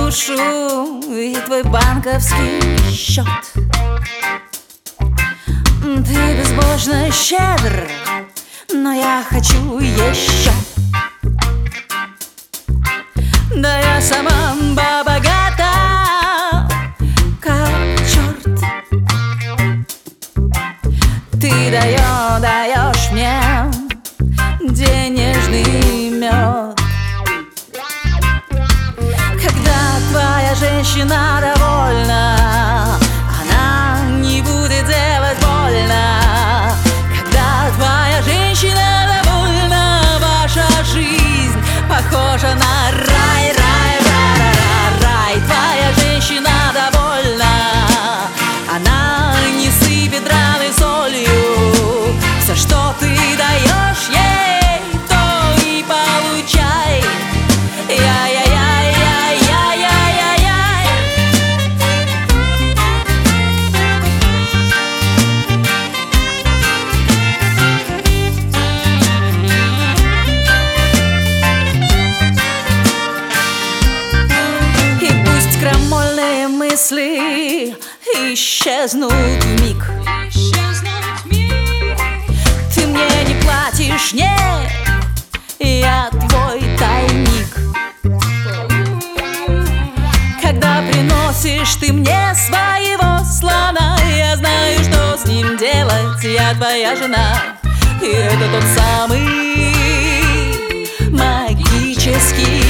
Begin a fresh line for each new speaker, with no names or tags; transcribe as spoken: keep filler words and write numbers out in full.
душу и твой банковский счет. Ты безбожно щедр, но я хочу еще. Да я сама богата, как черт. Ты даешь, даешь мне денежный мед. Когда твоя женщина довольна, она не будет делать больно. Когда твоя женщина довольна, ваша жизнь похожа на рай, рай, рай, рай. Твоя женщина довольна, она не сыпет раны солью. Все, что ты даешь ей, то и получай. Крамольные мысли исчезнут вмиг. Ты мне не платишь, нет, я твой тайник. Когда приносишь ты мне своего слона, я знаю, что с ним делать. Я твоя жена, и это тот самый магический